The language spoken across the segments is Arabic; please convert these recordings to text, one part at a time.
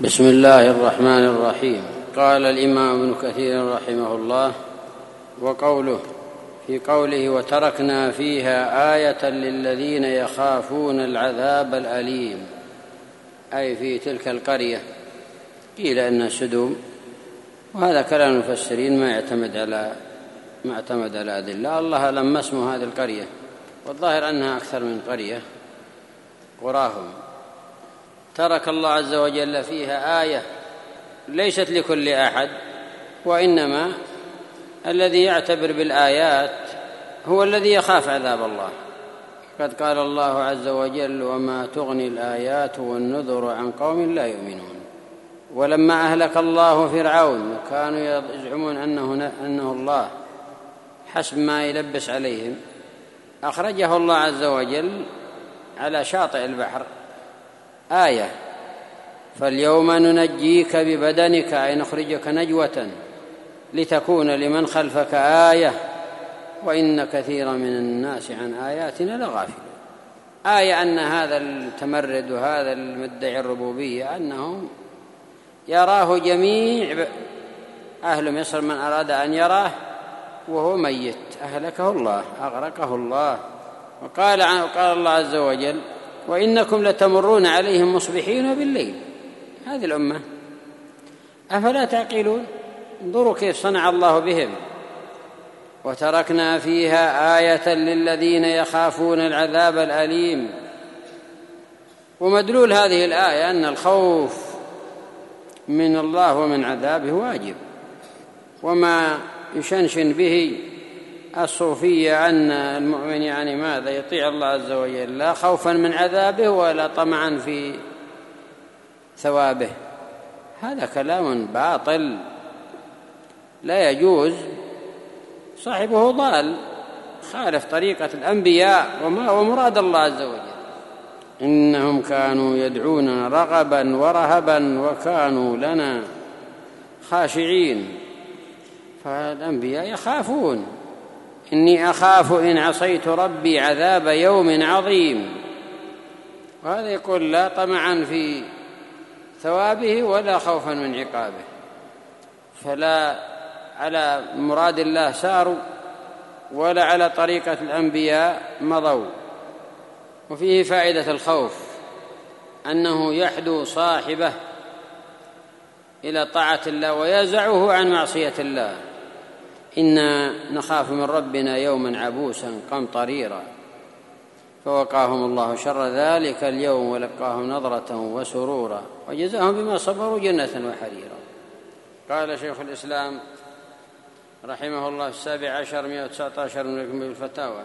بسم الله الرحمن الرحيم. قال الإمام ابن كثير رحمه الله: وقوله في قوله وتركنا فيها آية للذين يخافون العذاب الأليم، أي في تلك القرية. قيل إنها سدوم، وهذا كلام المفسرين ما اعتمد على أدلة. الله لما اسم هذه القرية، والظاهر أنها أكثر من قرية قراهم. ترك الله عز وجل فيها آية ليست لكل أحد، وإنما الذي يعتبر بالآيات هو الذي يخاف عذاب الله. قد قال الله عز وجل: وما تغني الآيات والنذر عن قوم لا يؤمنون. ولما أهلك الله فرعون وكانوا يزعمون أنه الله حسب ما يلبس عليهم، أخرجه الله عز وجل على شاطئ البحر آية: فاليوم ننجيك ببدنك، أي نخرجك نجوة لتكون لمن خلفك آية وإن كثيرا من الناس عن آياتنا لغافلون. آية أن هذا المتمرد وهذا المدعي الربوبية أنهم يراه جميع أهل مصر، من أراد أن يراه وهو ميت أهلكه الله، أغرقه الله. وقال الله عز وجل: وإنكم لتمرون عليهم مصبحين وبالليل. هذه الأمة أفلا تعقلون؟ انظروا كيف صنع الله بهم. وتركنا فيها آية للذين يخافون العذاب الأليم. ومدلول هذه الآية أن الخوف من الله ومن عذابه واجب. وما يشنشن به الصوفية أن المؤمن يعني ماذا؟ يطيع الله عز وجل لا خوفا من عذابه ولا طمعا في ثوابه. هذا كلام باطل لا يجوز، صاحبه ضال، خالف طريقة الأنبياء ومراد الله عز وجل. إنهم كانوا يدعوننا رغبا ورهبا وكانوا لنا خاشعين. فالأنبياء يخافون: إني أخاف إن عصيت ربي عذاب يوم عظيم. وهذا يقول لا طمعا في ثوابه ولا خوفا من عقابه. فلا على مراد الله ساروا ولا على طريقة الأنبياء مضوا. وفيه فائدة الخوف أنه يحدو صاحبه إلى طاعة الله ويزعه عن معصية الله. إنا نخاف من ربنا يوما عبوسا قمطريرا فوقاهم الله شر ذلك اليوم ولقاهم نضرة وسرورا وجزاهم بما صبروا جنة وحريرا. قال شيخ الإسلام رحمه الله 1719 من الفتاوى: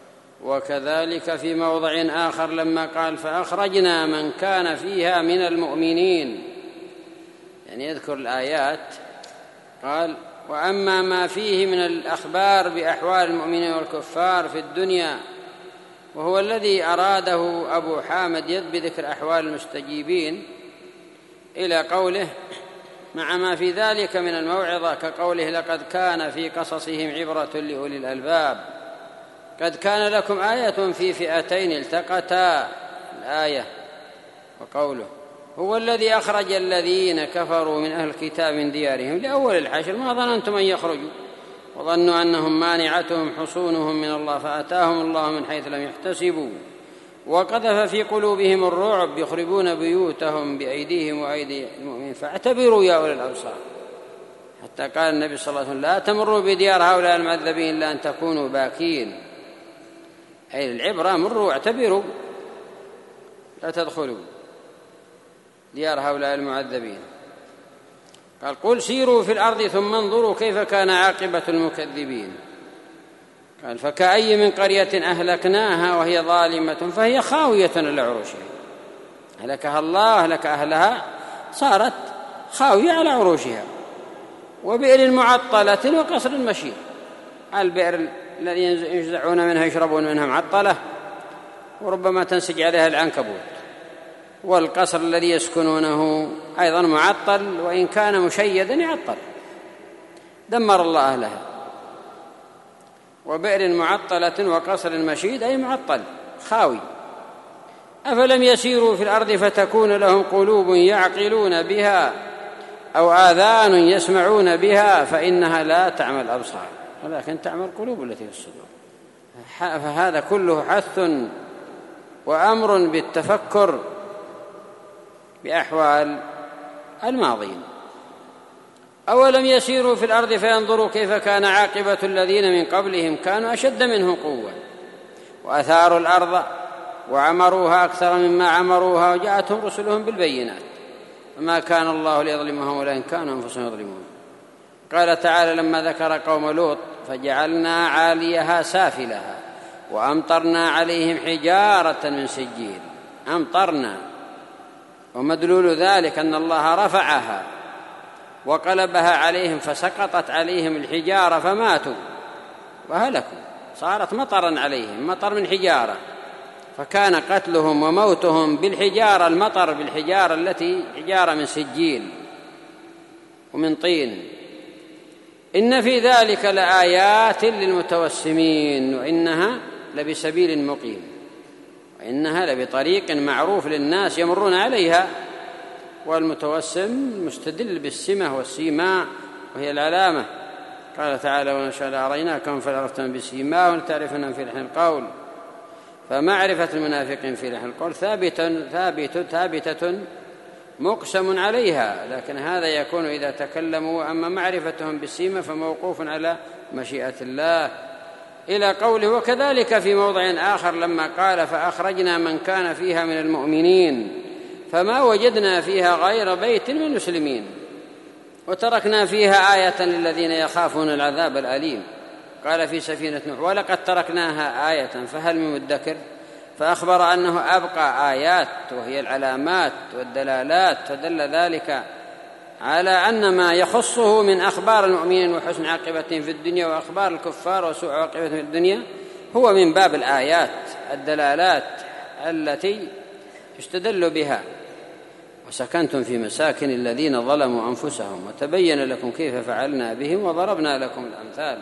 وكذلك في موضع آخر لما قال: فأخرجنا من كان فيها من المؤمنين، يعني يذكر الآيات، قال: وأما ما فيه من الأخبار بأحوال المؤمنين والكفار في الدنيا، وهو الذي أراده أبو حامد بذكر أحوال المستجيبين إلى قوله: مع ما في ذلك من الموعظة، كقوله: لقد كان في قصصهم عبرة لأولي الألباب، قد كان لكم آية في فئتين التقتا، الآية. وقوله: هو الذي أخرج الذين كفروا من أهل الكتاب من ديارهم لأول الحشر ما ظننتم أن يخرجوا وظنوا أنهم مانعتهم حصونهم من الله فأتاهم الله من حيث لم يحتسبوا وقذف في قلوبهم الرعب يخربون بيوتهم بأيديهم وأيدي المؤمنين فاعتبروا يا أولي الأبصار. حتى قال النبي صلى الله عليه وسلم: لا تمروا بديار هؤلاء المعذبين إلا أن تكونوا باكين، أي العبرة مروا اعتبروا، لا تدخلوا ديار هؤلاء المعذبين. قال: قل سيروا في الأرض ثم انظروا كيف كان عاقبة المكذبين. قال: فكأي من قرية أهلكناها وهي ظالمة فهي خاوية على عروشها. أهلكها الله، أهلك أهلها، صارت خاوية على عروشها. وبئر معطلة وقصر مشيد. البئر الذي ينزعون منها يشربون منها معطلة وربما تنسج عليها العنكبوت، والقصر الذي يسكنونه أيضا معطل، وإن كان مشيدا يعطل، دمر الله أهلها. وبئر معطلة وقصر مشيد أي معطل خاوي. أفلم يسيروا في الأرض فتكون لهم قلوب يعقلون بها أو آذان يسمعون بها فإنها لا تعمى الأبصار ولكن تعمى القلوب التي في الصدور. فهذا كله حث وأمر بالتفكر بأحوال الماضين. أولم يسيروا في الأرض فينظروا كيف كان عاقبة الذين من قبلهم كانوا أشد منهم قوة وأثاروا الأرض وعمروها أكثر مما عمروها وجاءتهم رسلهم بالبينات وما كان الله ليظلمهم ولكن كانوا أنفسهم يظلمون. قال تعالى لما ذكر قوم لوط فجعلنا عاليها سافلها وأمطرنا عليهم حجارة من سجيل. أمطرنا ومدلول ذلك أن الله رفعها وقلبها عليهم فسقطت عليهم الحجارة فماتوا وهلكوا، صارت مطرا عليهم، مطر من حجارة، فكان قتلهم وموتهم بالحجارة، المطر بالحجارة التي حجارة من سجيل ومن طين. إن في ذلك لآيات للمتوسمين وإنها لبسبيل مقيم وإنها لبطريق معروف للناس يمرون عليها. والمتوسم مستدل بالسمة والسيماء وهي العلامة. قال تعالى وإن شاء الله أريناكم فعرفتم بسيماء ولتعرفنهم في لحن القول. فمعرفة المنافقين في لحن القول ثابتة مقسم عليها، لكن هذا يكون إذا تكلموا، أما معرفتهم بالسيمة فموقوف على مشيئة الله. إلى قوله وكذلك في موضع آخر لما قال فأخرجنا من كان فيها من المؤمنين فما وجدنا فيها غير بيت من المسلمين وتركنا فيها آية للذين يخافون العذاب الأليم. قال في سفينة نوح ولقد تركناها آية فهل من مدكر، فأخبر أنه أبقى آيات وهي العلامات والدلالات، فدل ذلك على أن ما يخصه من أخبار المؤمنين وحسن عاقبتهم في الدنيا وأخبار الكفار وسوء عاقبتهم في الدنيا هو من باب الآيات الدلالات التي يستدل بها. وسكنتم في مساكن الذين ظلموا أنفسهم وتبين لكم كيف فعلنا بهم وضربنا لكم الأمثال.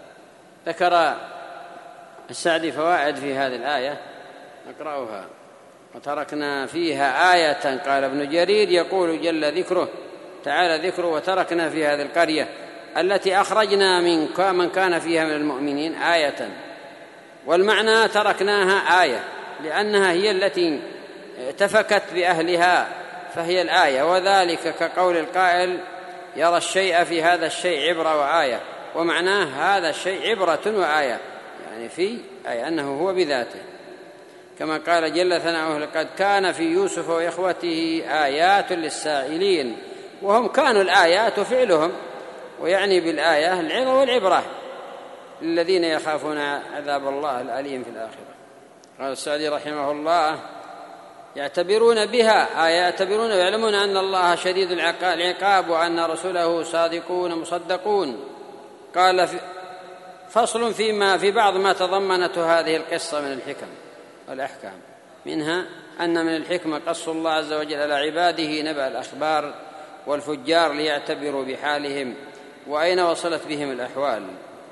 ذكر السعدي فوائد في هذه الآية نقرأها. وتركنا فيها آية، قال ابن جرير يقول جل ذكره تعالى ذكره وتركنا في هذه القرية التي أخرجنا من كان فيها من المؤمنين آية، والمعنى تركناها آية لأنها هي التي تفكت بأهلها فهي الآية، وذلك كقول القائل يرى الشيء في هذا الشيء عبرة وآية، ومعناه هذا الشيء عبرة وآية يعني في أي أنه هو بذاته، كما قال جل ثناؤه لقد كان في يوسف وإخوته آيات للسائلين، وهم كانوا الآيات فعلهم، ويعني بالآية العظة والعبرة للذين يخافون عذاب الله الأليم في الآخرة. قال السعدي رحمه الله يعتبرون بها يعتبرون ويعلمون أن الله شديد العقاب وأن رسله صادقون مصدقون. قال فصل في بعض ما تضمنته هذه القصة من الحكم والأحكام، منها أن من الحكمة قص الله عز وجل على عباده نبأ الأخبار والفجار ليعتبروا بحالهم وأين وصلت بهم الأحوال.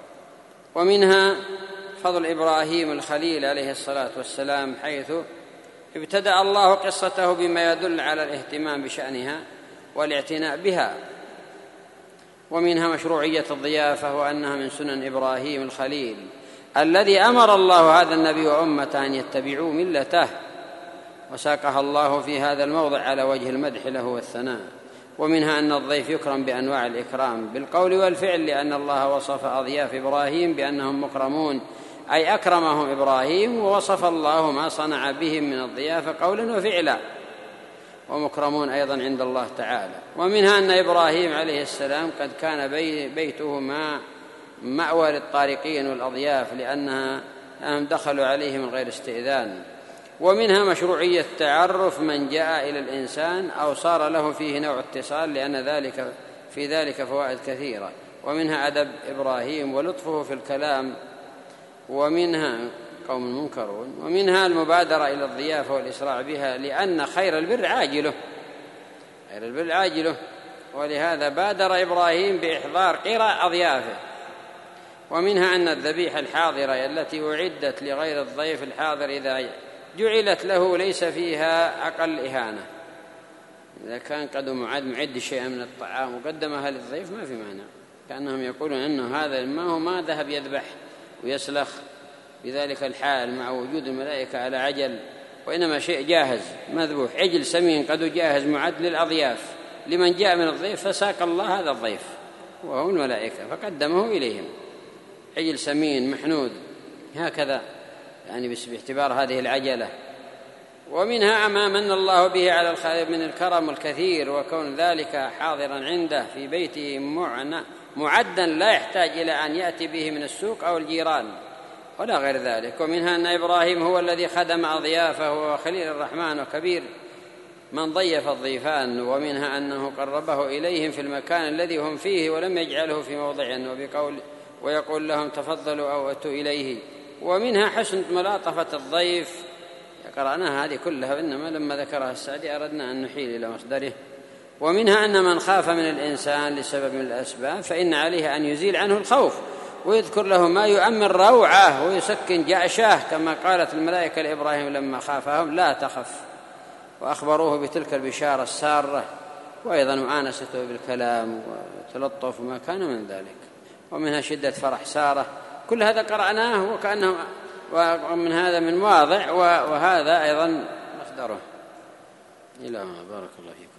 ومنها فضل إبراهيم الخليل عليه الصلاة والسلام حيث ابتدأ الله قصته بما يدل على الاهتمام بشأنها والاعتناء بها. ومنها مشروعية الضيافة وأنها من سنن إبراهيم الخليل الذي أمر الله هذا النبي وأمته أن يتبعوا ملته، وساقها الله في هذا الموضع على وجه المدح له والثناء. ومنها أن الضيف يكرم بأنواع الإكرام بالقول والفعل، لأن الله وصف أضياف إبراهيم بأنهم مكرمون أي أكرمهم إبراهيم، ووصف الله ما صنع بهم من الضيافة قولا وفعلا، ومكرمون أيضا عند الله تعالى. ومنها أن إبراهيم عليه السلام قد كان بيته مأوى للطارقين والأضياف لأنهم دخلوا عليه من غير استئذان. ومنها مشروعية تعرف من جاء إلى الإنسان أو صار له فيه نوع اتصال، لأن ذلك في ذلك فوائد كثيرة. ومنها أدب إبراهيم ولطفه في الكلام، ومنها قوم منكرون. ومنها المبادرة إلى الضيافة والإسراع بها، لأن خير البر عاجله، ولهذا بادر إبراهيم بإحضار قراء أضيافه. ومنها أن الذبيحة الحاضرة التي أعدت لغير الضيف الحاضر إذا جعلت له ليس فيها أقل إهانة. إذا كان قد معد شيئا من الطعام وقدمها للضيف ما في مانع، كأنهم يقولون أنه هذا ما هو ما ذهب يذبح ويسلخ بذلك الحال مع وجود الملائكة على عجل، وإنما شيء جاهز مذبوح، عجل سمين قد جاهز معد للأضياف لمن جاء من الضيف، فساق الله هذا الضيف وهو الملائكة فقدمه إليهم، عجل سمين محنود هكذا، يعني باعتبار هذه العجلة. ومنها ما من الله به على الخالق من الكرم الكثير، وكون ذلك حاضرا عنده في بيته معدا لا يحتاج إلى أن يأتي به من السوق أو الجيران ولا غير ذلك. ومنها أن إبراهيم هو الذي خدم أضيافه وخليل الرحمن وكبير من ضيف الضيفان. ومنها أنه قربه إليهم في المكان الذي هم فيه ولم يجعله في موضع ويقول لهم تفضلوا أو أتوا إليه. ومنها حسن ملاطفة الضيف، قرأناها هذه كلها، إنما لما ذكرها السعدي أردنا أن نحيل إلى مصدره. ومنها أن من خاف من الإنسان لسبب من الأسباب فإن عليه أن يزيل عنه الخوف ويذكر له ما يؤمن روعه ويسكن جأشه، كما قالت الملائكة لإبراهيم لما خافهم لا تخف، وأخبروه بتلك البشارة السارة، وأيضا مؤانسته بالكلام وتلطف وما كان من ذلك. ومنها شدة فرح سارة، كل هذا قرأناه وكأنه ومن هذا من واضع، وهذا أيضا مصدره. إلى بارك الله فيكم.